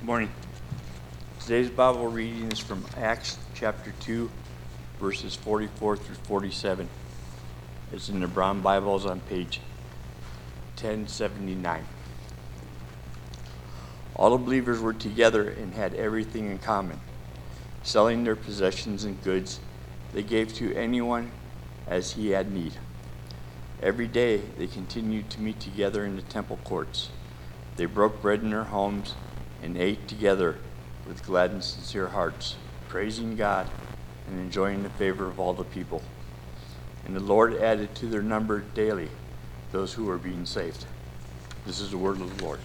Morning. Today's Bible reading is from Acts chapter 2, verses 44 through 47. It's in the Brown Bibles on page 1079. All the believers were together and had everything in common. Selling their possessions and goods, they gave to anyone as he had need. Every day they continued to meet together in the temple courts. They broke bread in their homes and ate together with glad and sincere hearts, praising God and enjoying the favor of all the people. And the Lord added to their number daily those who were being saved. This is the word of the Lord.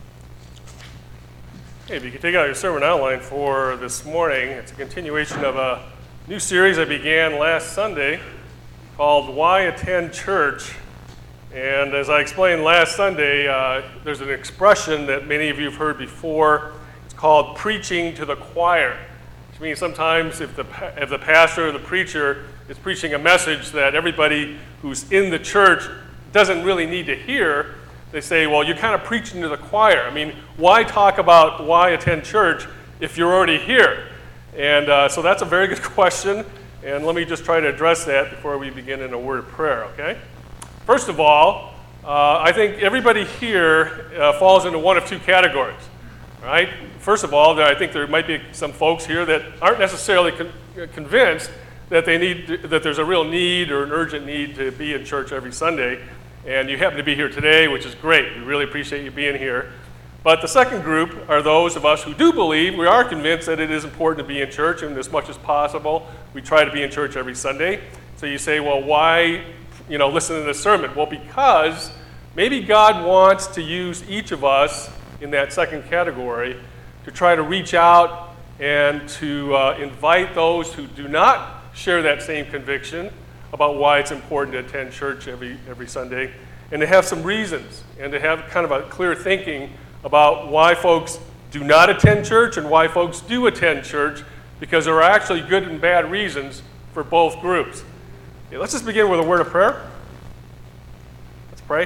Hey, if you could take out your sermon outline for this morning, it's a continuation of a new series I began last Sunday called Why Attend Church? And as I explained last Sunday, there's an expression that many of you have heard before. It's called preaching to the choir, which means sometimes if the pastor or the preacher is preaching a message that everybody who's in the church doesn't really need to hear, they say, well, you're kind of preaching to the choir. I mean, why talk about why attend church if you're already here? And so that's a very good question, and let me just try to address that before we begin in a word of prayer, okay? First of all, I think everybody here falls into one of two categories, right? First of all, I think there might be some folks here that aren't necessarily convinced that that there's a real need or an urgent need to be in church every Sunday, and you happen to be here today, which is great. We really appreciate you being here. But the second group are those of us who do believe, we are convinced that it is important to be in church, and as much as possible, we try to be in church every Sunday. So you say, well, why listen to this sermon? Well, because maybe God wants to use each of us in that second category to try to reach out and to invite those who do not share that same conviction about why it's important to attend church every Sunday, and to have some reasons, and to have kind of a clear thinking about why folks do not attend church and why folks do attend church, because there are actually good and bad reasons for both groups. Okay, let's just begin with a word of prayer. Let's pray.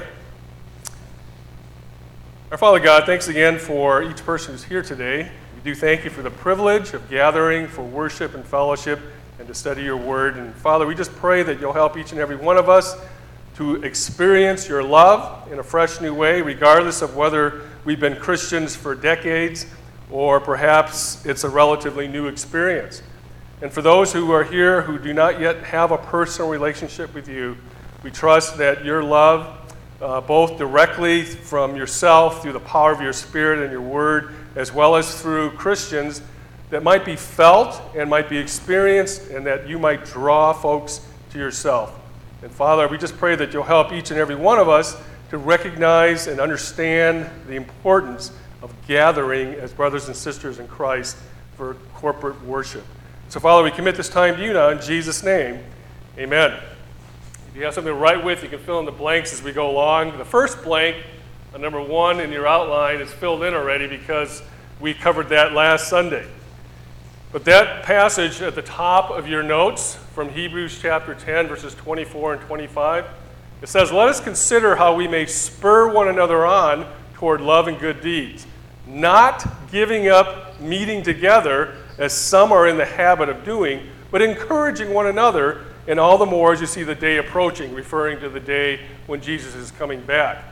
Our Father God, thanks again for each person who's here today. We do thank you for the privilege of gathering for worship and fellowship and to study your word. And Father, we just pray that you'll help each and every one of us to experience your love in a fresh new way, regardless of whether we've been Christians for decades or perhaps it's a relatively new experience. And for those who are here who do not yet have a personal relationship with you, we trust that your love, both directly from yourself through the power of your Spirit and your word, as well as through Christians, that might be felt and might be experienced, and that you might draw folks to yourself. And Father, we just pray that you'll help each and every one of us to recognize and understand the importance of gathering as brothers and sisters in Christ for corporate worship. So Father, we commit this time to you now in Jesus' name. Amen. If you have something to write with, you can fill in the blanks as we go along. The first blank, number 1 in your outline, is filled in already because we covered that last Sunday. But that passage at the top of your notes from Hebrews chapter 10, verses 24 and 25, it says, "Let us consider how we may spur one another on toward love and good deeds, not giving up meeting together as some are in the habit of doing, but encouraging one another, and all the more as you see the day approaching," referring to the day when Jesus is coming back.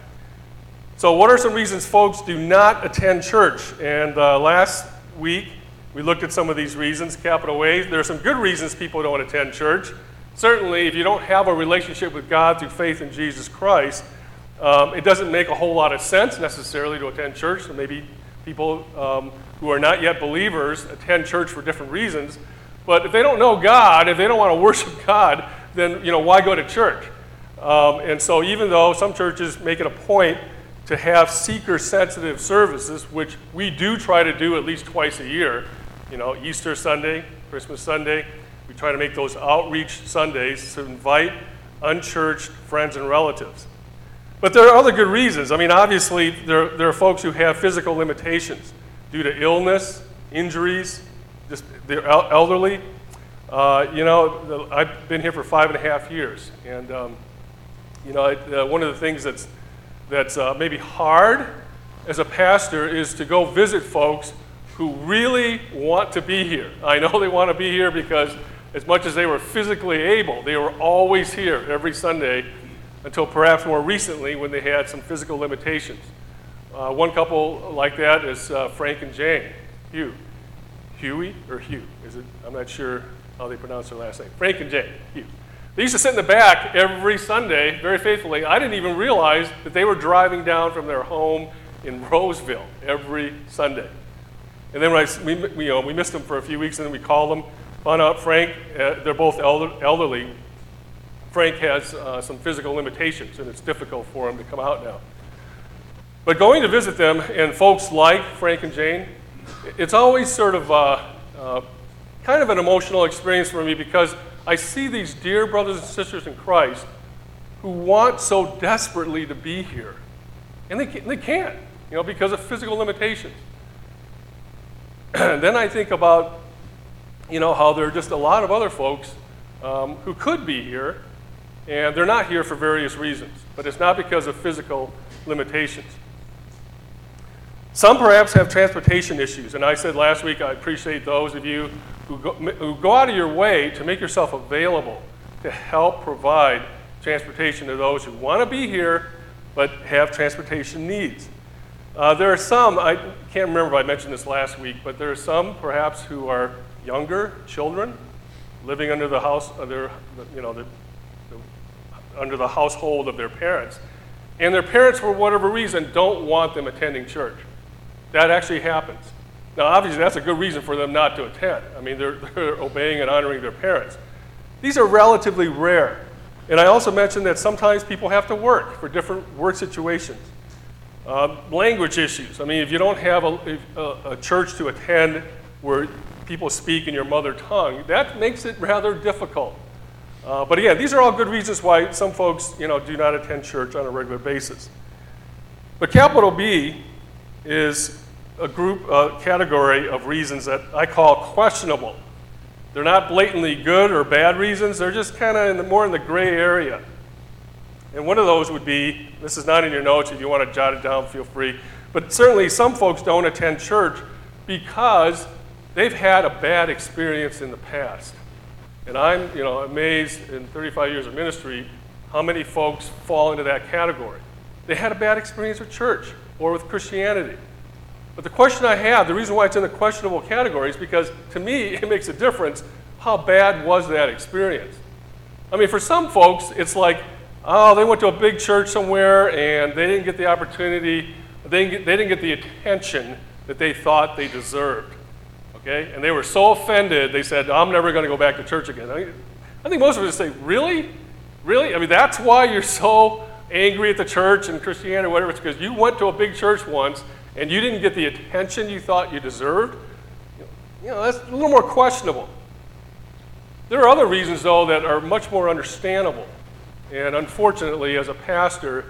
So what are some reasons folks do not attend church? And last week, we looked at some of these reasons, capital A. There are some good reasons people don't attend church. Certainly, if you don't have a relationship with God through faith in Jesus Christ, it doesn't make a whole lot of sense necessarily to attend church. So maybe people who are not yet believers attend church for different reasons. But if they don't know God, if they don't want to worship God, then why go to church? And so even though some churches make it a point to have seeker-sensitive services, which we do try to do at least twice a year, Easter Sunday, Christmas Sunday, we try to make those outreach Sundays to invite unchurched friends and relatives. But there are other good reasons. I mean, obviously, there are folks who have physical limitations due to illness, injuries, just they're elderly. I've been here for 5.5 years, and one of the things that's maybe hard as a pastor is to go visit folks who really want to be here. I know they want to be here because as much as they were physically able, they were always here every Sunday until perhaps more recently when they had some physical limitations. One couple like that is Frank and Jane. Huey or Hugh? Is it? I'm not sure how they pronounce their last name. Frank and Jane, Hugh. They used to sit in the back every Sunday, very faithfully. I didn't even realize that they were driving down from their home in Roseville every Sunday. And then when we missed them for a few weeks, and then we called them, found out Frank, they're both elderly. Frank has some physical limitations, and it's difficult for him to come out now. But going to visit them, and folks like Frank and Jane, it's always sort of kind of an emotional experience for me because I see these dear brothers and sisters in Christ who want so desperately to be here. And they can't, because of physical limitations. Then I think about, how there are just a lot of other folks who could be here, and they're not here for various reasons. But it's not because of physical limitations. Some perhaps have transportation issues, and I said last week I appreciate those of you who go out of your way to make yourself available to help provide transportation to those who want to be here but have transportation needs. There are some, I can't remember if I mentioned this last week, but there are some perhaps who are younger children living under the house of under the household of their parents, and their parents, for whatever reason, don't want them attending church. That actually happens. Now, obviously, that's a good reason for them not to attend. I mean, they're obeying and honoring their parents. These are relatively rare. And I also mentioned that sometimes people have to work for different work situations. Language issues. I mean, if you don't have a church to attend where people speak in your mother tongue, that makes it rather difficult. But again, these are all good reasons why some folks, do not attend church on a regular basis. But capital B is a category of reasons that I call questionable. They're not blatantly good or bad reasons. They're just kind of more in the gray area. And one of those would be, this is not in your notes, if you want to jot it down, feel free. But certainly some folks don't attend church because they've had a bad experience in the past. And I'm, amazed in 35 years of ministry how many folks fall into that category. They had a bad experience with church or with Christianity. But the question I have, the reason why it's in the questionable category is because to me it makes a difference how bad was that experience. I mean, for some folks, it's like, oh, they went to a big church somewhere and they didn't get the opportunity, they didn't get the attention that they thought they deserved. Okay? And they were so offended, they said, I'm never going to go back to church again. I think most of us say, really? Really? I mean, that's why you're so angry at the church and Christianity or whatever. It's because you went to a big church once and you didn't get the attention you thought you deserved. That's a little more questionable. There are other reasons, though, that are much more understandable. And unfortunately, as a pastor,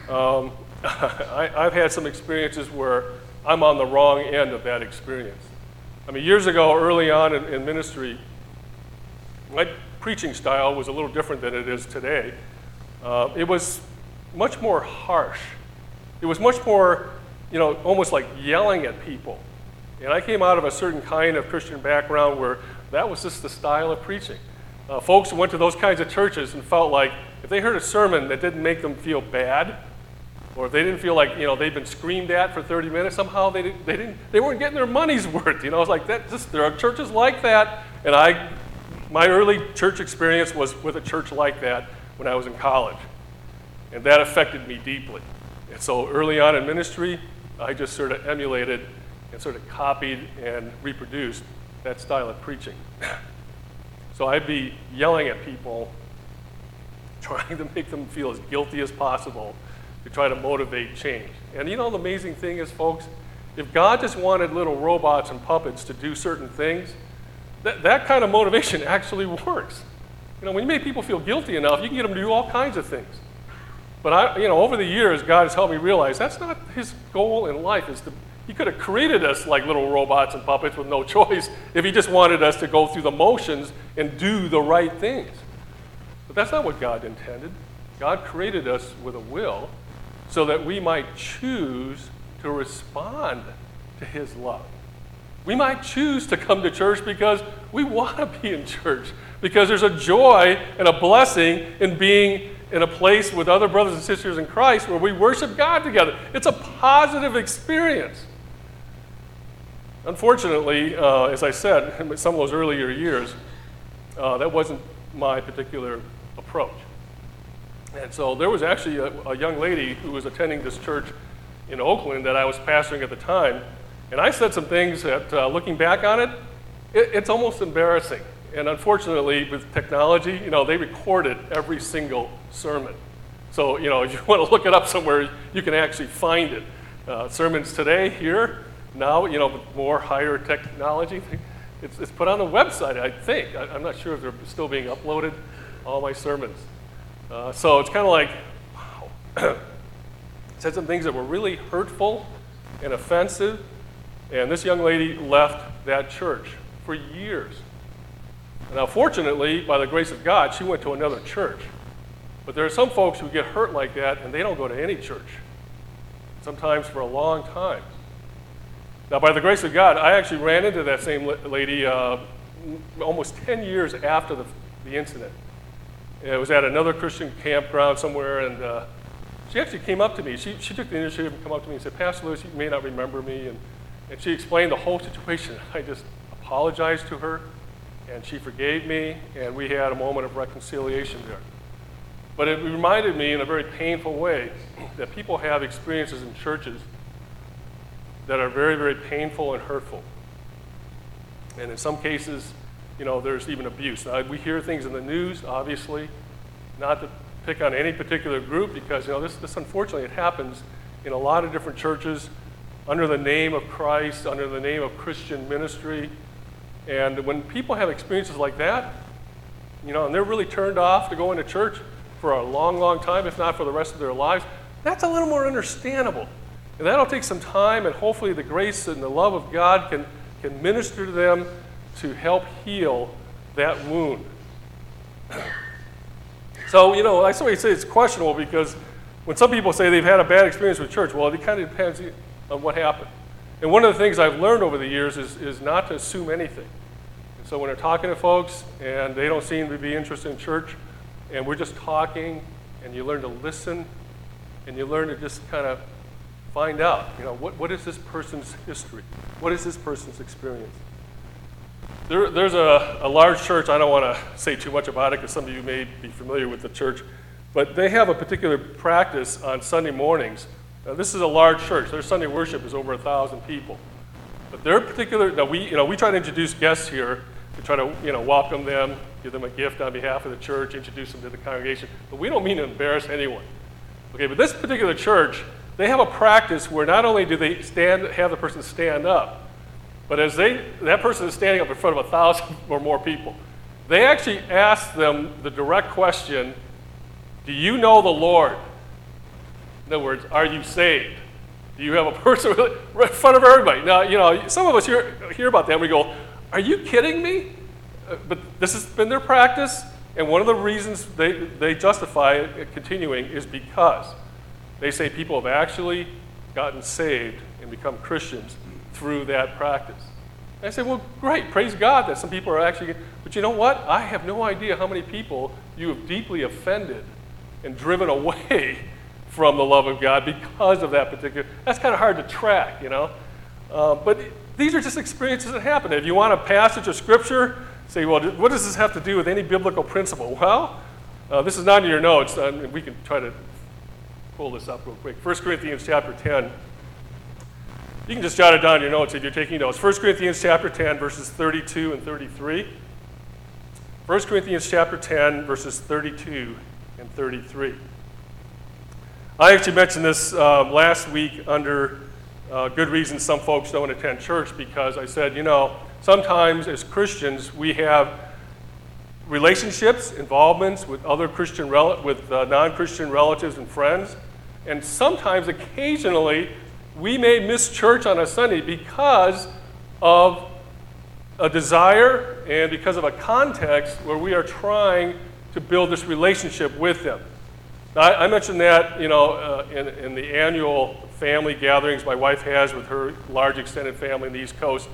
I've had some experiences where I'm on the wrong end of that experience. I mean, years ago, early on in ministry, my preaching style was a little different than it is today. It was much more harsh. It was much more, almost like yelling at people. And I came out of a certain kind of Christian background where that was just the style of preaching. Folks who went to those kinds of churches and felt like if they heard a sermon that didn't make them feel bad, or if they didn't feel like they'd been screamed at for 30 minutes, somehow they weren't getting their money's worth. It's like that. There are churches like that, and my early church experience was with a church like that when I was in college, and that affected me deeply. And so early on in ministry, I just sort of emulated and sort of copied and reproduced that style of preaching. So I'd be yelling at people, trying to make them feel as guilty as possible to try to motivate change. And the amazing thing is, folks, if God just wanted little robots and puppets to do certain things, that kind of motivation actually works. When you make people feel guilty enough, you can get them to do all kinds of things. But over the years, God has helped me realize that's not his goal in life. He could have created us like little robots and puppets with no choice if he just wanted us to go through the motions and do the right things. But that's not what God intended. God created us with a will so that we might choose to respond to his love. We might choose to come to church because we want to be in church, because there's a joy and a blessing in being in a place with other brothers and sisters in Christ where we worship God together. It's a positive experience. Unfortunately, as I said, in some of those earlier years, that wasn't my particular approach. And so there was actually a young lady who was attending this church in Oakland that I was pastoring at the time, and I said some things that, looking back on it, it's almost embarrassing. And unfortunately, with technology, they recorded every single sermon. So, if you want to look it up somewhere, you can actually find it. Sermons today, here, now, with more higher technology, it's put on the website, I think. I'm not sure if they're still being uploaded, all my sermons. So it's kind of like, wow. Said some things that were really hurtful and offensive, and this young lady left that church for years. Now, fortunately, by the grace of God, she went to another church. But there are some folks who get hurt like that, and they don't go to any church, sometimes for a long time. Now, by the grace of God, I actually ran into that same lady almost 10 years after the incident. It was at another Christian campground somewhere, and she actually came up to me. She took the initiative and come up to me and said, "Pastor Lewis, you may not remember me." And she explained the whole situation. I just apologized to her, and she forgave me, and we had a moment of reconciliation there. But it reminded me in a very painful way that people have experiences in churches that are very, very painful and hurtful. And in some cases, there's even abuse. Now, we hear things in the news, obviously, not to pick on any particular group, because, this unfortunately, it happens in a lot of different churches under the name of Christ, under the name of Christian ministry. And when people have experiences like that, and they're really turned off to going to church for a long, long time, if not for the rest of their lives, that's a little more understandable. And that'll take some time, and hopefully the grace and the love of God can minister to them to help heal that wound. So, I somebody say it's questionable, because when some people say they've had a bad experience with church, well, it kind of depends on what happened. And one of the things I've learned over the years is not to assume anything. And so when they're talking to folks and they don't seem to be interested in church, and we're just talking, and you learn to listen, and you learn to just kind of find out, what is this person's history? What is this person's experience? There's a large church. I don't want to say too much about it because some of you may be familiar with the church, but they have a particular practice on Sunday mornings. Now, this is a large church. Their Sunday worship is over 1,000 people. But their particular, now we try to introduce guests here to try to welcome them, give them a gift on behalf of the church, introduce them to the congregation. But we don't mean to embarrass anyone. Okay, but this particular church, they have a practice where not only do they have the person stand up, but as that person is standing up in front of 1,000 or more people, they actually ask them the direct question, "Do you know the Lord?" In other words, are you saved? Do you have a person right in front of everybody? Now, some of us hear about that and we go, "Are you kidding me?" But this has been their practice, and one of the reasons they justify it continuing is because they say people have actually gotten saved and become Christians through that practice. And I say, well, great, praise God that some people are actually, but you know what? I have no idea how many people you have deeply offended and driven away from the love of God because of that particular, that's kind of hard to track, But these are just experiences that happen. If you want a passage of Scripture, say, well, what does this have to do with any biblical principle? Well, this is not in your notes. We can try to pull this up real quick. 1 Corinthians chapter 10. You can just jot it down in your notes if you're taking notes. 1 Corinthians chapter 10, verses 32 and 33. 1 Corinthians chapter 10, verses 32 and 33. I actually mentioned this last week under good reasons some folks don't attend church, because I said, sometimes as Christians we have relationships, involvements with other non-Christian relatives and friends, and sometimes, occasionally, we may miss church on a Sunday because of a desire and because of a context where we are trying to build this relationship with them. Now, I mentioned that, in the annual family gatherings my wife has with her large extended family in the East Coast.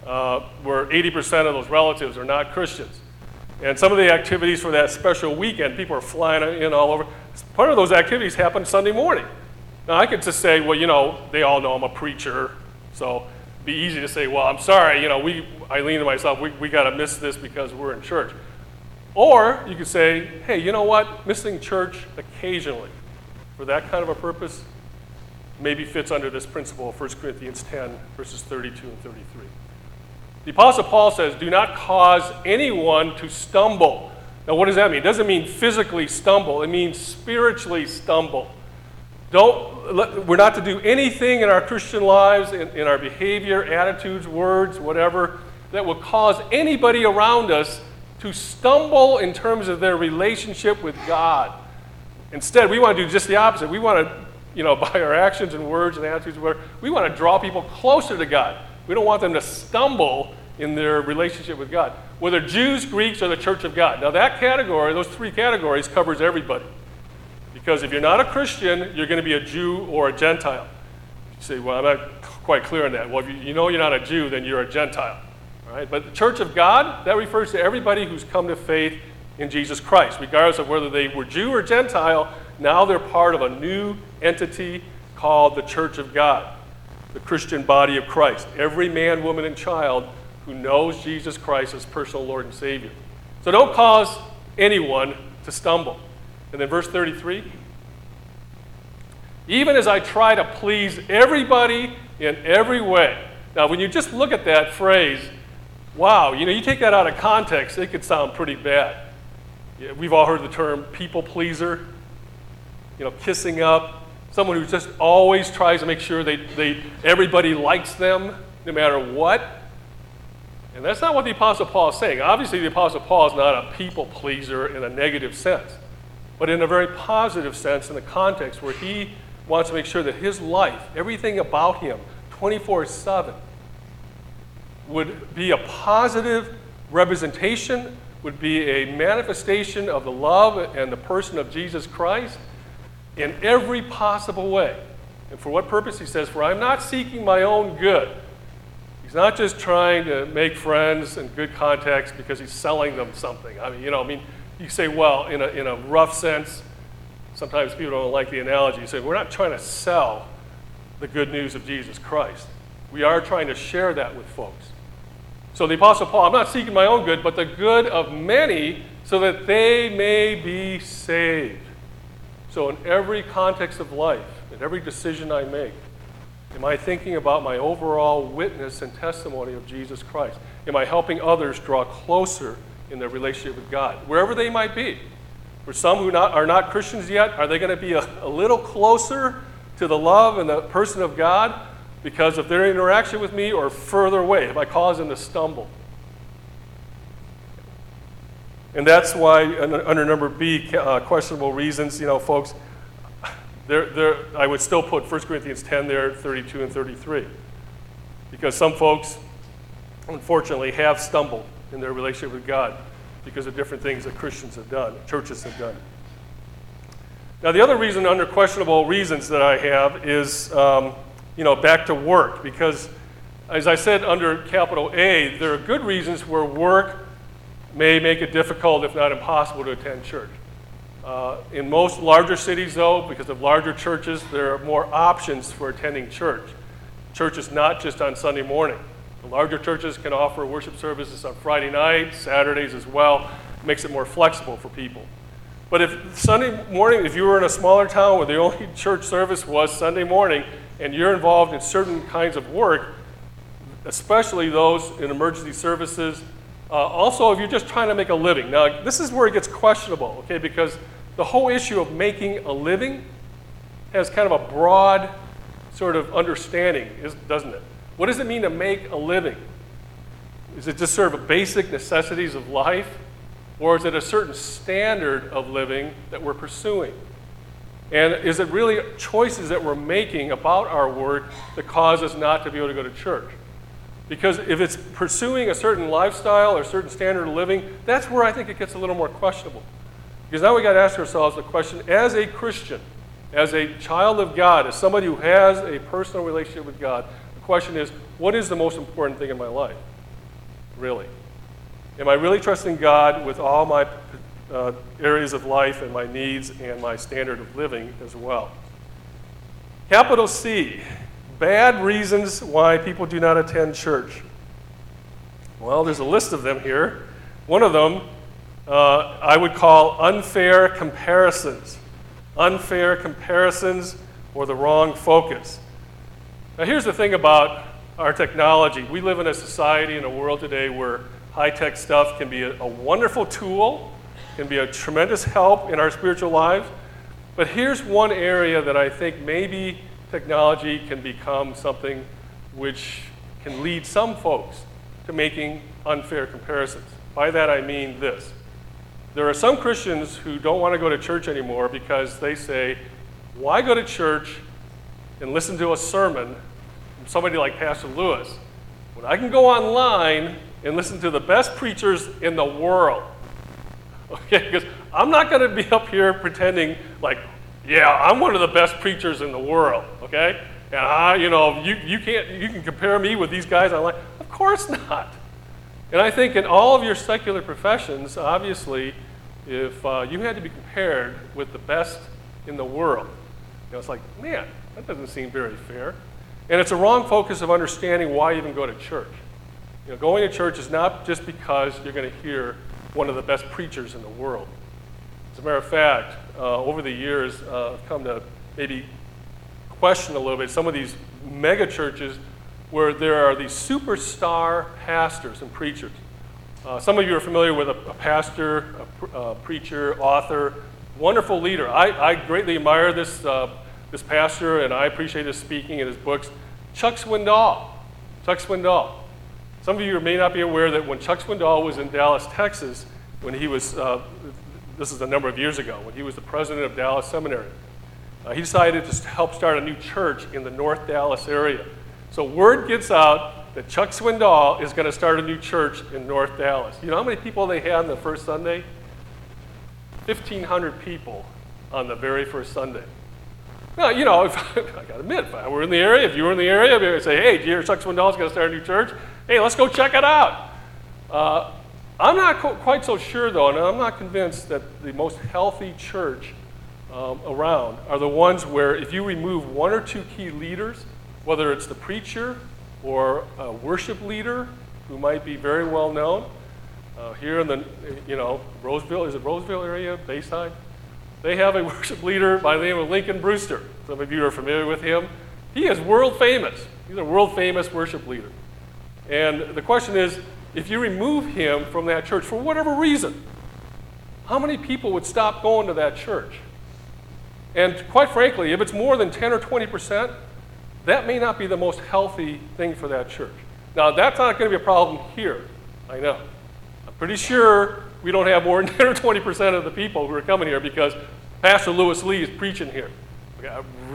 where 80% of those relatives are not Christians. And some of the activities for that special weekend, people are flying in all over. Part of those activities happen Sunday morning. Now, I could just say, well, you know, they all know I'm a preacher, so it'd be easy to say, well, I'm sorry, you know, Eileen and myself, we got to miss this because we're in church. Or you could say, hey, you know what? Missing church occasionally for that kind of a purpose maybe fits under this principle of 1 Corinthians 10, verses 32 and 33. The Apostle Paul says, do not cause anyone to stumble. Now, what does that mean? It doesn't mean physically stumble. It means spiritually stumble. We're not to do anything in our Christian lives, in our behavior, attitudes, words, whatever, that will cause anybody around us to stumble in terms of their relationship with God. Instead, we want to do just the opposite. We want to, you know, by our actions and words and attitudes, we want to draw people closer to God. We don't want them to stumble in their relationship with God. Whether Jews, Greeks, or the Church of God. Now that category, those three categories, covers everybody. Because if you're not a Christian, you're going to be a Jew or a Gentile. You say, well, I'm not quite clear on that. Well, if you know you're not a Jew, then you're a Gentile. All right? But the Church of God, that refers to everybody who's come to faith in Jesus Christ. Regardless of whether they were Jew or Gentile, now they're part of a new entity called the Church of God. The Christian body of Christ. Every man, woman, and child who knows Jesus Christ as personal Lord and Savior. So don't cause anyone to stumble. And then verse 33, even as I try to please everybody in every way. Now, when you just look at that phrase, wow, you know, you take that out of context, it could sound pretty bad. Yeah, we've all heard the term people pleaser, you know, kissing up. Someone who just always tries to make sure everybody likes them, no matter what. And that's not what the Apostle Paul is saying. Obviously, the Apostle Paul is not a people pleaser in a negative sense, but in a very positive sense in the context where he wants to make sure that his life, everything about him, 24/7, would be a positive representation, would be a manifestation of the love and the person of Jesus Christ, in every possible way. And for what purpose? He says, for I'm not seeking my own good. He's not just trying to make friends and good contacts because he's selling them something. You say, well, in a rough sense, sometimes people don't like the analogy. You say, we're not trying to sell the good news of Jesus Christ. We are trying to share that with folks. So the Apostle Paul, I'm not seeking my own good, but the good of many so that they may be saved. So in every context of life, in every decision I make, am I thinking about my overall witness and testimony of Jesus Christ? Am I helping others draw closer in their relationship with God, wherever they might be? For some who are not Christians yet, are they going to be a little closer to the love and the person of God because of their interaction with me, or further away? Have I caused them to stumble? And that's why under number B, questionable reasons, folks, I would still put 1 Corinthians 10 there, 32 and 33. Because some folks, unfortunately, have stumbled in their relationship with God because of different things that Christians have done, churches have done. Now, the other reason under questionable reasons that I have is, back to work. Because, as I said, under capital A, there are good reasons where work may make it difficult, if not impossible, to attend church. In most larger cities, though, because of larger churches, there are more options for attending church. Church is not just on Sunday morning. The larger churches can offer worship services on Friday night, Saturdays as well. It makes it more flexible for people. But if Sunday morning, if you were in a smaller town where the only church service was Sunday morning, and you're involved in certain kinds of work, especially those in emergency services, also, if you're just trying to make a living. Now, this is where it gets questionable, okay? Because the whole issue of making a living has kind of a broad sort of understanding, doesn't it? What does it mean to make a living? Is it just sort of basic necessities of life? Or is it a certain standard of living that we're pursuing? And is it really choices that we're making about our work that cause us not to be able to go to church? Because if it's pursuing a certain lifestyle or a certain standard of living, that's where I think it gets a little more questionable. Because now we got to ask ourselves the question, as a Christian, as a child of God, as somebody who has a personal relationship with God, the question is, what is the most important thing in my life? Really? Am I really trusting God with all my areas of life and my needs and my standard of living as well? Capital C, bad reasons why people do not attend church. Well, there's a list of them here. One of them I would call unfair comparisons. Unfair comparisons or the wrong focus. Now here's the thing about our technology. We live in a society, in a world today where high-tech stuff can be a wonderful tool, can be a tremendous help in our spiritual lives. But here's one area that I think maybe technology can become something which can lead some folks to making unfair comparisons. By that I mean this. There are some Christians who don't want to go to church anymore because they say, why go to church and listen to a sermon from somebody like Pastor Lewis when I can go online and listen to the best preachers in the world? Okay, because I'm not going to be up here pretending like, yeah, I'm one of the best preachers in the world, okay? And you can compare me with these guys online. Of course not. And I think in all of your secular professions, obviously, if you had to be compared with the best in the world, it's like, man, that doesn't seem very fair. And it's a wrong focus of understanding why even go to church. Going to church is not just because you're going to hear one of the best preachers in the world. As a matter of fact, over the years, I've come to maybe question a little bit some of these mega churches where there are these superstar pastors and preachers. Some of you are familiar with a pastor, a preacher, author, wonderful leader. I greatly admire this pastor, and I appreciate his speaking and his books. Chuck Swindoll. Chuck Swindoll. Some of you may not be aware that when Chuck Swindoll was in Dallas, Texas, when he was, this is a number of years ago, when he was the president of Dallas Seminary, he decided to help start a new church in the North Dallas area. So word gets out that Chuck Swindoll is going to start a new church in North Dallas. You know how many people they had on the first Sunday? 1,500 people on the very first Sunday. Now, I got to admit, if I were in the area, if you were in the area, I'd say, hey, do you hear Chuck Swindoll's going to start a new church? Hey, let's go check it out. I'm not quite so sure, though, and I'm not convinced that the most healthy church around are the ones where if you remove one or two key leaders, whether it's the preacher or a worship leader who might be very well known, here in the, Roseville, is it Roseville area, Bayside? They have a worship leader by the name of Lincoln Brewster. Some of you are familiar with him. He is world famous. He's a world famous worship leader. And the question is, if you remove him from that church for whatever reason, how many people would stop going to that church? And quite frankly, if it's more than 10 or 20%, that may not be the most healthy thing for that church. Now, that's not going to be a problem here, I know. I'm pretty sure we don't have more than 10 or 20% of the people who are coming here because Pastor Lewis Lee is preaching here. Okay,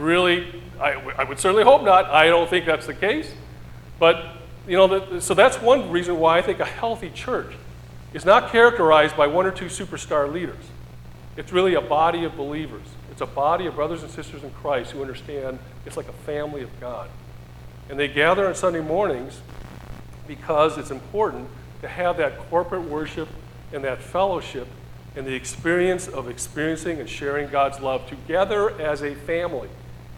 I would certainly hope not. I don't think that's the case. But, so that's one reason why I think a healthy church is not characterized by one or two superstar leaders. It's really a body of believers. It's a body of brothers and sisters in Christ who understand it's like a family of God. And they gather on Sunday mornings because it's important to have that corporate worship and that fellowship and the experience of experiencing and sharing God's love together as a family.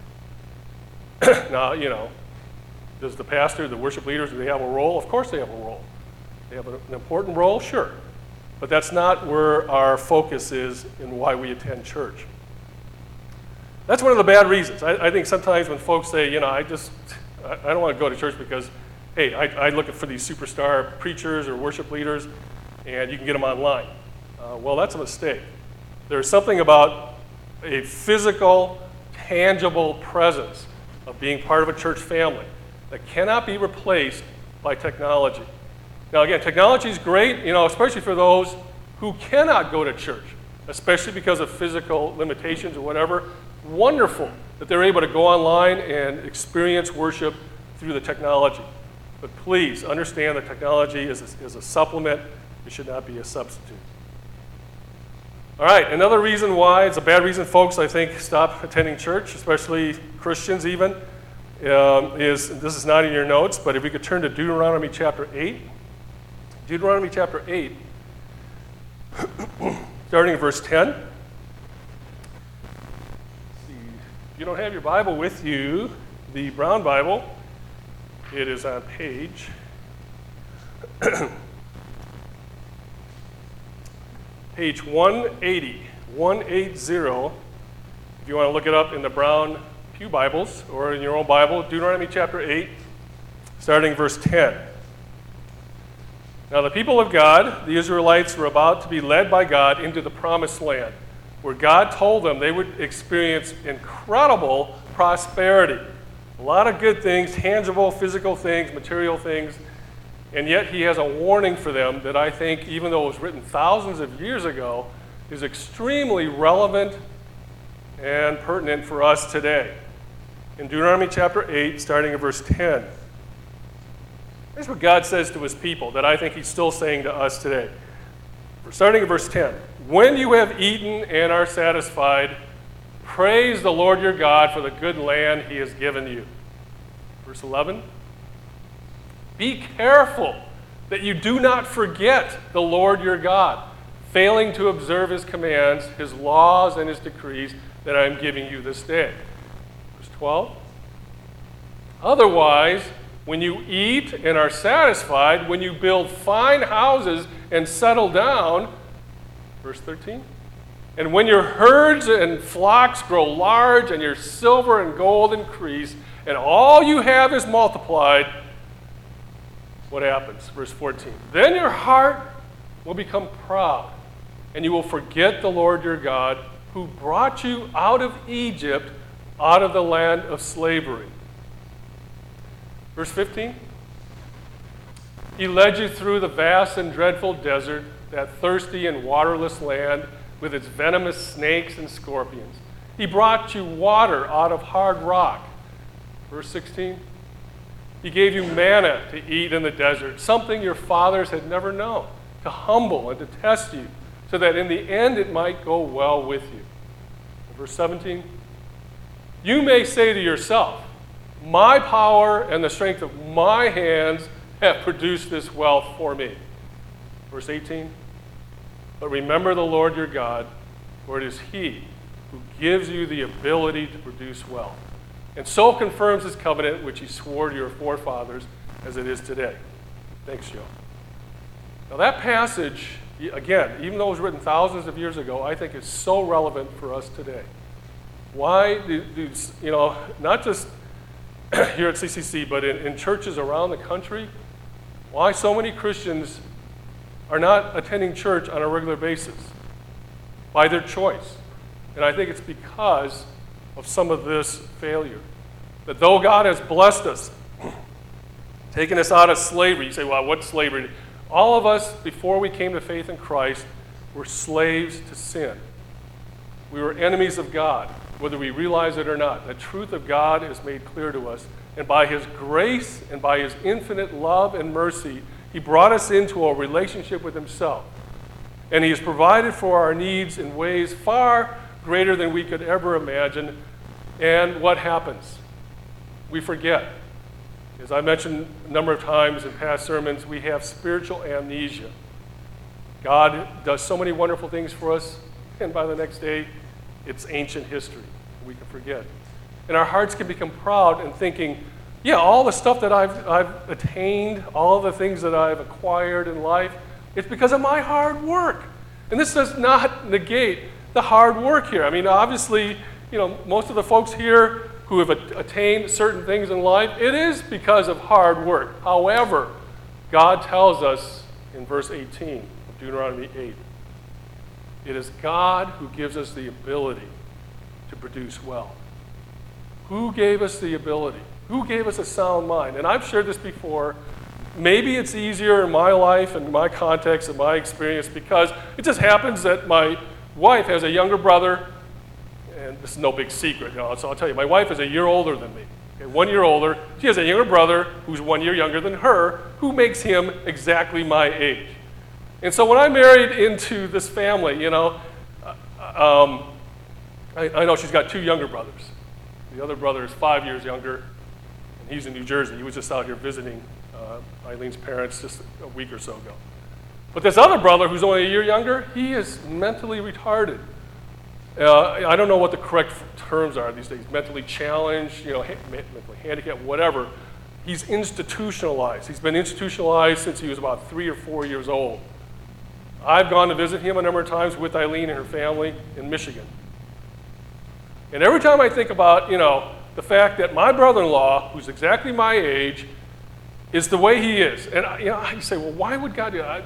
Now, does the pastor, the worship leaders, do they have a role? Of course they have a role. They have an important role, sure. But that's not where our focus is in why we attend church. That's one of the bad reasons. I think sometimes when folks say, I don't want to go to church because, hey, I look for these superstar preachers or worship leaders, and you can get them online. Well, that's a mistake. There's something about a physical, tangible presence of being part of a church family that cannot be replaced by technology. Now, again, technology is great, especially for those who cannot go to church, especially because of physical limitations or whatever. Wonderful that they're able to go online and experience worship through the technology. But please understand that technology is a supplement. It should not be a substitute. All right, another reason why, it's a bad reason folks, I think, stop attending church, especially Christians even, this is not in your notes, but if we could turn to Deuteronomy chapter 8. Deuteronomy chapter 8, starting at verse 10. If you don't have your Bible with you, the Brown Bible, it is on page page 180, 180. If you want to look it up in the Brown Pew Bibles or in your own Bible, Deuteronomy chapter 8, starting verse 10. Now the people of God, the Israelites, were about to be led by God into the promised land, where God told them they would experience incredible prosperity. A lot of good things, tangible, physical things, material things, and yet he has a warning for them that I think, even though it was written thousands of years ago, is extremely relevant and pertinent for us today. In Deuteronomy chapter 8, starting at verse 10, here's what God says to his people that I think he's still saying to us today. Starting at verse 10, when you have eaten and are satisfied, praise the Lord your God for the good land he has given you. Verse 11, be careful that you do not forget the Lord your God, failing to observe his commands, his laws, and his decrees that I am giving you this day. Verse 12, otherwise, when you eat and are satisfied, when you build fine houses and settle down, verse 13, and when your herds and flocks grow large and your silver and gold increase, and all you have is multiplied, what happens? Verse 14, then your heart will become proud, and you will forget the Lord your God, who brought you out of Egypt, out of the land of slavery. Verse 15, he led you through the vast and dreadful desert, that thirsty and waterless land with its venomous snakes and scorpions. He brought you water out of hard rock. Verse 16, he gave you manna to eat in the desert, something your fathers had never known, to humble and to test you, so that in the end it might go well with you. Verse 17, you may say to yourself, my power and the strength of my hands have produced this wealth for me. Verse 18, but remember the Lord your God, for it is he who gives you the ability to produce wealth, and so confirms his covenant which he swore to your forefathers as it is today. Thanks, Joe. Now that passage, again, even though it was written thousands of years ago, I think is so relevant for us today. Why do not just here at CCC, but in churches around the country, why so many Christians are not attending church on a regular basis by their choice? And I think it's because of some of this failure. That though God has blessed us, taken us out of slavery, you say, well, what slavery? All of us, before we came to faith in Christ, were slaves to sin. We were enemies of God, whether we realize it or not. The truth of God is made clear to us. And by his grace and by his infinite love and mercy, he brought us into a relationship with himself. And he has provided for our needs in ways far greater than we could ever imagine. And what happens? We forget. As I mentioned a number of times in past sermons, we have spiritual amnesia. God does so many wonderful things for us, and by the next day, it's ancient history. We can forget. And our hearts can become proud and thinking, yeah, all the stuff that I've attained, all the things that I've acquired in life, it's because of my hard work. And this does not negate the hard work here. I mean, obviously, most of the folks here who have attained certain things in life, it is because of hard work. However, God tells us in verse 18 of Deuteronomy 8, it is God who gives us the ability to produce wealth. Who gave us the ability? Who gave us a sound mind? And I've shared this before. Maybe it's easier in my life and my context and my experience because it just happens that my wife has a younger brother, and this is no big secret, so I'll tell you, my wife is a year older than me. Okay, 1 year older. She has a younger brother who's 1 year younger than her, who makes him exactly my age. And so when I married into this family, I know she's got 2 younger brothers. The other brother is 5 years younger. He's in New Jersey. He was just out here visiting Eileen's parents just a week or so ago. But this other brother, who's only a year younger, he is mentally retarded. I don't know what the correct terms are these days. Mentally challenged, mentally handicapped, whatever. He's institutionalized. He's been institutionalized since he was about 3 or 4 years old. I've gone to visit him a number of times with Eileen and her family in Michigan. And every time I think about, the fact that my brother-in-law, who's exactly my age, is the way he is. And, I say, well, why would God do that?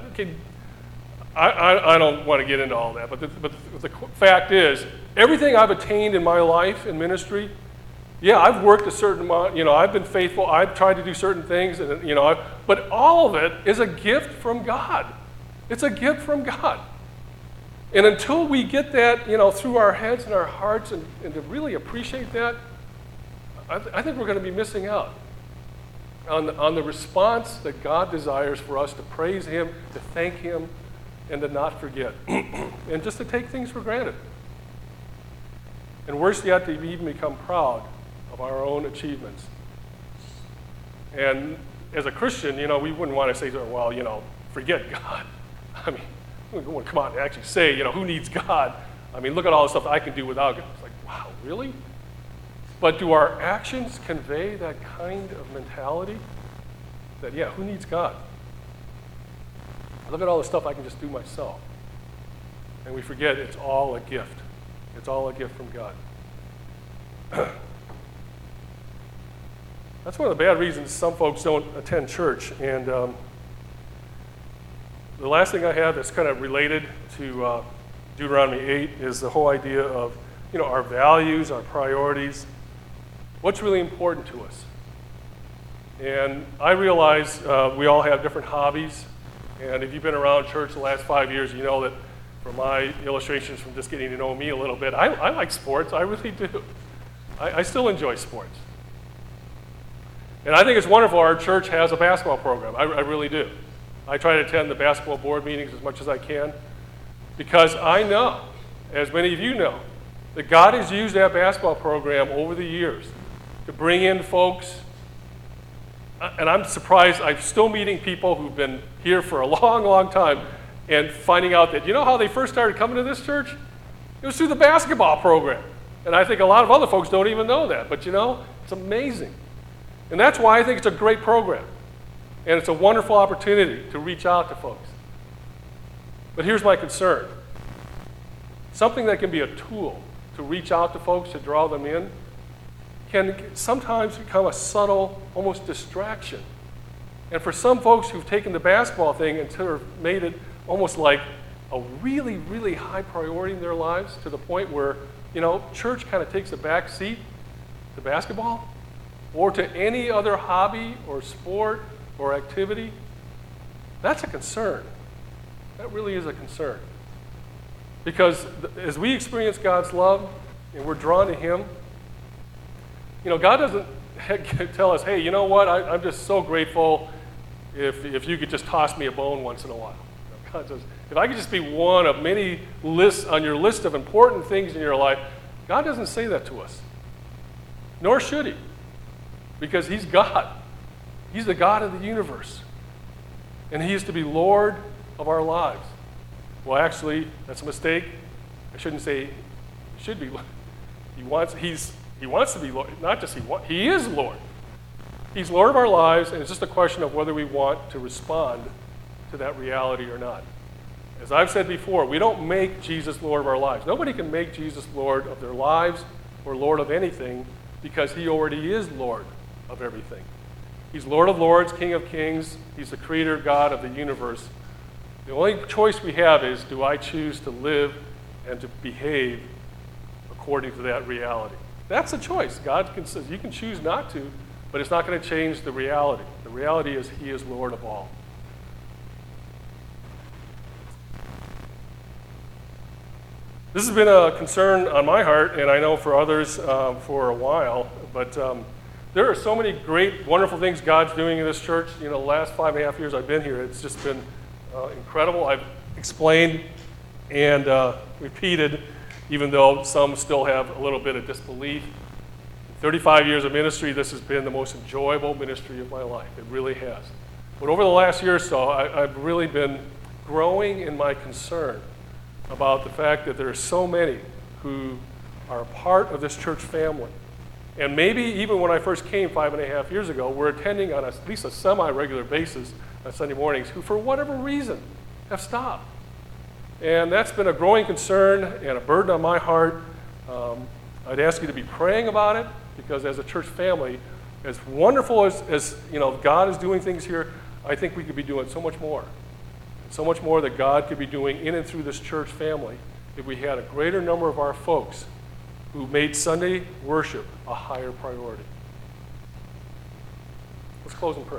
I don't want to get into all that, but the fact is, everything I've attained in my life in ministry, yeah, I've worked a certain amount, I've been faithful, I've tried to do certain things, and but all of it is a gift from God. It's a gift from God. And until we get that, through our heads and our hearts and to really appreciate that, I think we're going to be missing out on the response that God desires for us to praise Him, to thank Him, and to not forget, and just to take things for granted. And worse yet, to even become proud of our own achievements. And as a Christian, we wouldn't want to say, well, forget God. I mean, we wouldn't come out and actually say, who needs God? I mean, look at all the stuff I can do without God. It's like, wow, really? But do our actions convey that kind of mentality? That, who needs God? Look at all the stuff I can just do myself. And we forget it's all a gift. It's all a gift from God. That's one of the bad reasons some folks don't attend church. And the last thing I have that's kind of related to Deuteronomy 8 is the whole idea of, our values, our priorities, what's really important to us. And I realize we all have different hobbies. And if you've been around church the last 5 years, you know that from my illustrations from just getting to know me a little bit, I like sports. I really do. I still enjoy sports. And I think it's wonderful our church has a basketball program. I really do. I try to attend the basketball board meetings as much as I can because I know, as many of you know, that God has used that basketball program over the years to bring in folks. And I'm surprised, I'm still meeting people who've been here for a long, long time and finding out that, how they first started coming to this church? It was through the basketball program. And I think a lot of other folks don't even know that. But it's amazing. And that's why I think it's a great program. And it's a wonderful opportunity to reach out to folks. But here's my concern. Something that can be a tool to reach out to folks, to draw them in, can sometimes become a subtle, almost distraction. And for some folks who've taken the basketball thing and sort of made it almost like a really, really high priority in their lives to the point where, church kind of takes a back seat to basketball or to any other hobby or sport or activity, that's a concern. That really is a concern. Because as we experience God's love and we're drawn to Him, God doesn't tell us, hey, you know what, I'm just so grateful if you could just toss me a bone once in a while. God says, if I could just be one of many lists on your list of important things in your life, God doesn't say that to us. Nor should He. Because He's God. He's the God of the universe. And He is to be Lord of our lives. Well, actually, that's a mistake. I shouldn't say should be. He wants to be Lord. Not just He is Lord. He's Lord of our lives, and it's just a question of whether we want to respond to that reality or not. As I've said before, we don't make Jesus Lord of our lives. Nobody can make Jesus Lord of their lives or Lord of anything because He already is Lord of everything. He's Lord of lords, King of kings. He's the creator God of the universe. The only choice we have is, do I choose to live and to behave according to that reality? That's a choice. God says you can choose not to, but it's not going to change the reality. The reality is He is Lord of all. This has been a concern on my heart, and I know for others for a while, but there are so many great, wonderful things God's doing in this church. The last 5.5 years I've been here, it's just been incredible. I've explained and repeated, even though some still have a little bit of disbelief. In 35 years of ministry, this has been the most enjoyable ministry of my life. It really has. But over the last year or so, I've really been growing in my concern about the fact that there are so many who are a part of this church family. And maybe even when I first came 5.5 years ago, were attending on at least a semi-regular basis on Sunday mornings, who for whatever reason have stopped. And that's been a growing concern and a burden on my heart. I'd ask you to be praying about it, because as a church family, as wonderful as God is doing things here, I think we could be doing so much more. So much more that God could be doing in and through this church family if we had a greater number of our folks who made Sunday worship a higher priority. Let's close in prayer.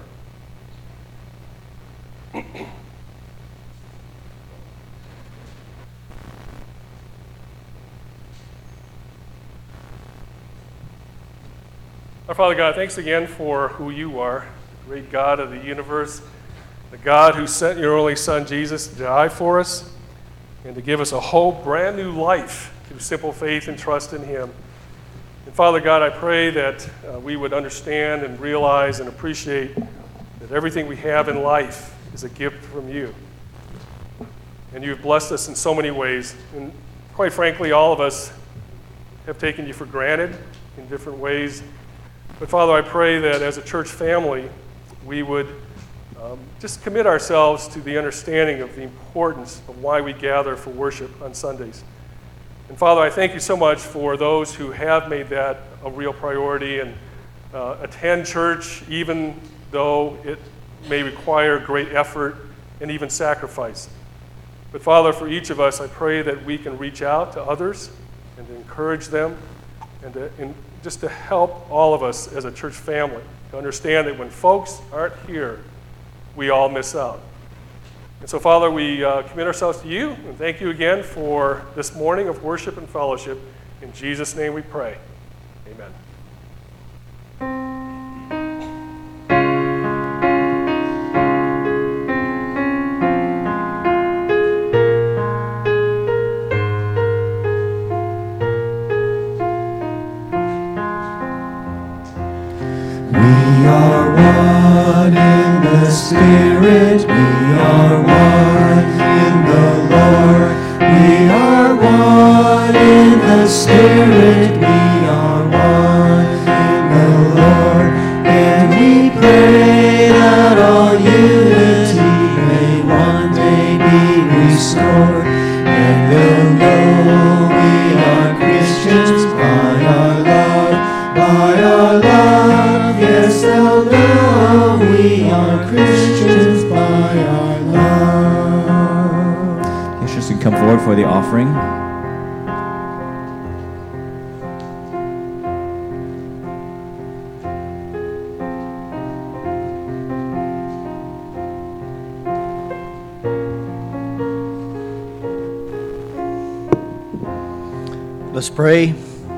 Our Father God, thanks again for who you are, the great God of the universe, the God who sent your only Son, Jesus, to die for us and to give us a whole brand new life through simple faith and trust in him. And Father God, I pray that we would understand and realize and appreciate that everything we have in life is a gift from you. And you've blessed us in so many ways. And quite frankly, all of us have taken you for granted in different ways. But Father, I pray that as a church family, we would just commit ourselves to the understanding of the importance of why we gather for worship on Sundays. And Father, I thank you so much for those who have made that a real priority and attend church, even though it may require great effort and even sacrifice. But Father, for each of us, I pray that we can reach out to others and to encourage them and just to help all of us as a church family to understand that when folks aren't here, we all miss out. And so, Father, we commit ourselves to you, and thank you again for this morning of worship and fellowship. In Jesus' name we pray. Amen. We are one in the Spirit, we are one in the Lord. We are one in the Spirit, we are one in the Lord. And we pray that all unity may one day be restored. And they'll know we are Christians by our love, yes, they'll know we are Christians by our love. Christians can come forward for the offering. Let's pray.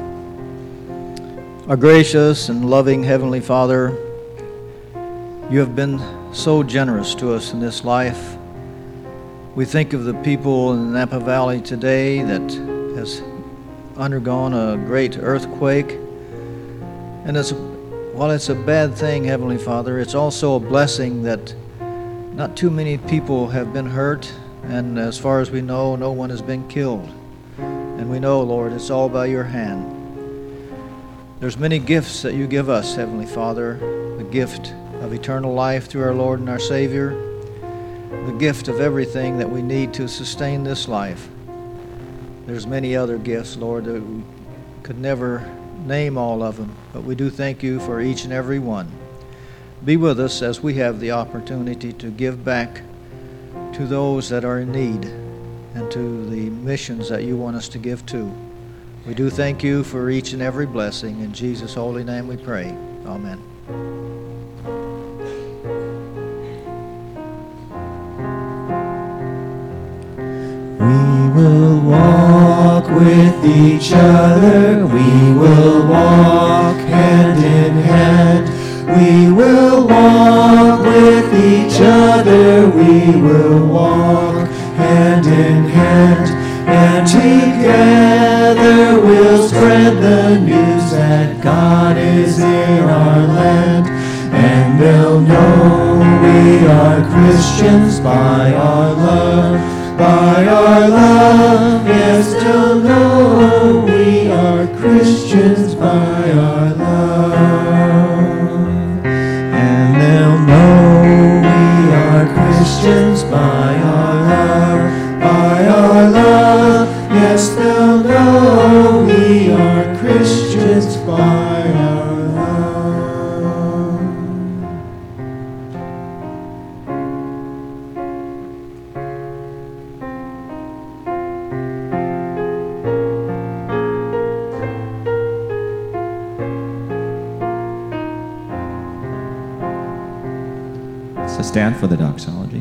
Our gracious and loving Heavenly Father, you have been so generous to us in this life. We think of the people in Napa Valley today that has undergone a great earthquake. And while it's a bad thing, Heavenly Father, it's also a blessing that not too many people have been hurt, and as far as we know, no one has been killed. And we know, Lord, it's all by your hand. There's many gifts that you give us, Heavenly Father, the gift of eternal life through our Lord and our Savior, the gift of everything that we need to sustain this life. There's many other gifts, Lord, that we could never name all of them, but we do thank you for each and every one. Be with us as we have the opportunity to give back to those that are in need and to the missions that you want us to give to. We do thank you for each and every blessing. In Jesus' holy name we pray. Amen. We will walk with each other, we will walk hand in hand. We will walk with each other, we will walk hand in hand. And together we'll spread the news news that God is in our land. And they'll know we are Christians by our love, by our love. Yes, they'll know we are Christians by our love. And they'll know we are Christians by our love, by our love. Yes, they'll know we are Christians by our love. So stand for the doxology.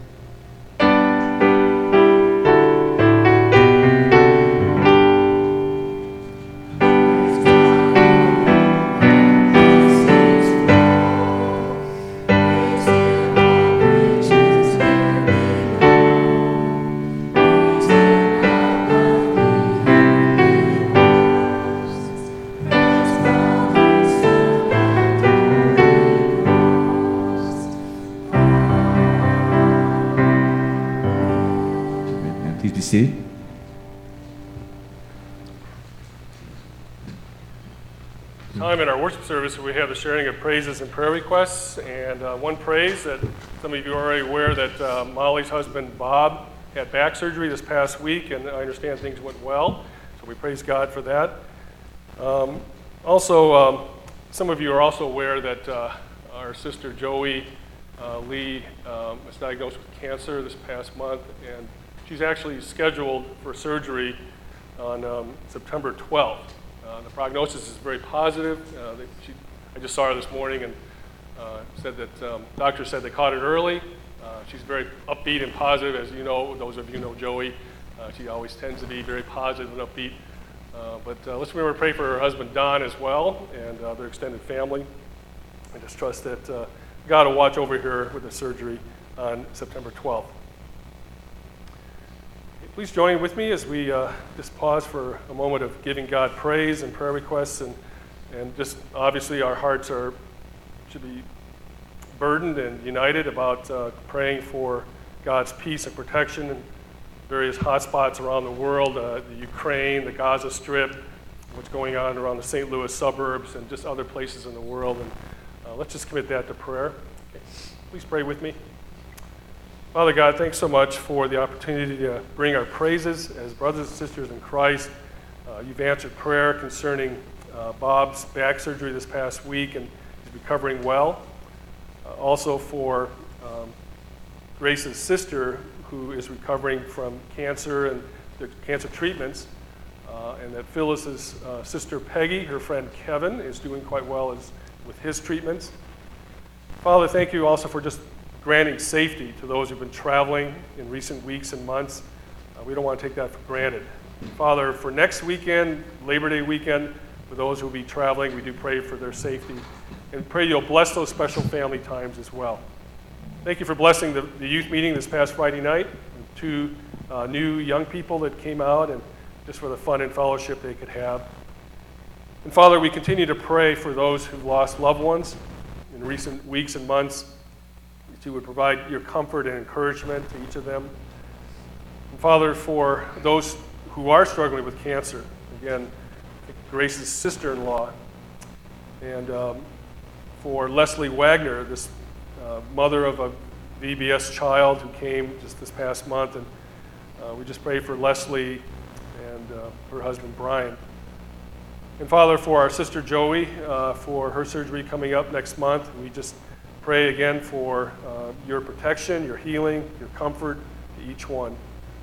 Please be seated. Time in our worship service, we have the sharing of praises and prayer requests. And one praise that some of you are already aware that Molly's husband, Bob, had back surgery this past week, and I understand things went well. So we praise God for that. Also, some of you are also aware that our sister Joey Lee was diagnosed with cancer this past month, and she's actually scheduled for surgery on September 12th. The prognosis is very positive. I just saw her this morning and said that doctors said they caught it early. She's very upbeat and positive, as you know, those of you know Joey. She always tends to be very positive and upbeat. But let's remember to pray for her husband Don as well and their extended family. I just trust that God will watch over her with the surgery on September 12th. Please join with me as we just pause for a moment of giving God praise and prayer requests, and just obviously our hearts should be burdened and united about praying for God's peace and protection in various hotspots around the world, the Ukraine, the Gaza Strip, what's going on around the St. Louis suburbs, and just other places in the world. And let's just commit that to prayer. Okay. Please pray with me. Father God, thanks so much for the opportunity to bring our praises as brothers and sisters in Christ. You've answered prayer concerning Bob's back surgery this past week, and he's recovering well. Also for Grace's sister, who is recovering from cancer and the cancer treatments, and that Phyllis's sister Peggy, her friend Kevin, is doing quite well with his treatments. Father, thank you also for just granting safety to those who've been traveling in recent weeks and months. We don't want to take that for granted. Father, for next weekend, Labor Day weekend, for those who will be traveling, we do pray for their safety and pray you'll bless those special family times as well. Thank you for blessing the youth meeting this past Friday night, and 2 new young people that came out, and just for the fun and fellowship they could have. And Father, we continue to pray for those who've lost loved ones in recent weeks and months, that you would provide your comfort and encouragement to each of them. And Father, for those who are struggling with cancer, again, Grace's sister-in-law, and for Leslie Wagner, this mother of a VBS child who came just this past month, and we just pray for Leslie and her husband Brian. And Father, for our sister Joey, for her surgery coming up next month, we just pray again for your protection, your healing, your comfort to each one.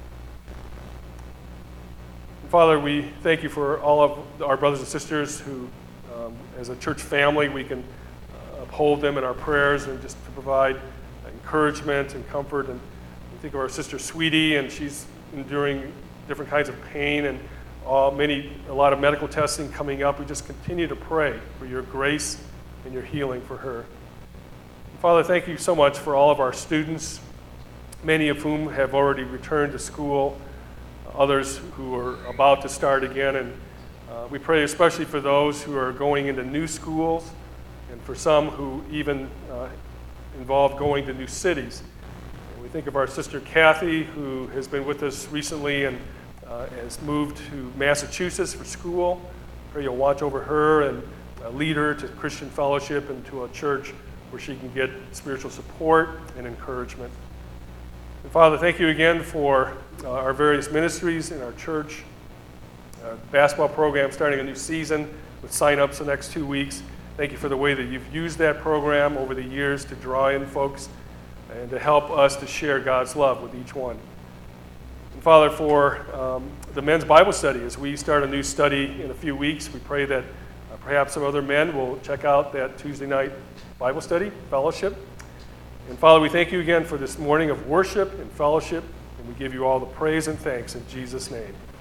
And Father, we thank you for all of our brothers and sisters who, as a church family, we can uphold them in our prayers and just to provide encouragement and comfort. And we think of our sister Sweetie, and she's enduring different kinds of pain and a lot of medical testing coming up. We just continue to pray for your grace and your healing for her. Father, thank you so much for all of our students, many of whom have already returned to school, others who are about to start again, and We pray especially for those who are going into new schools and for some who even involve going to new cities. And we think of our sister Kathy, who has been with us recently and has moved to Massachusetts for school. Pray you'll watch over her and lead her to Christian fellowship and to a church where she can get spiritual support and encouragement. And Father, thank you again for our various ministries in our church. Our basketball program starting a new season with sign-ups the next 2 weeks. Thank you for the way that you've used that program over the years to draw in folks and to help us to share God's love with each one. And Father, for the men's Bible study, as we start a new study in a few weeks, we pray that perhaps some other men will check out that Tuesday night Bible study, fellowship. And Father, we thank you again for this morning of worship and fellowship, and we give you all the praise and thanks in Jesus' name.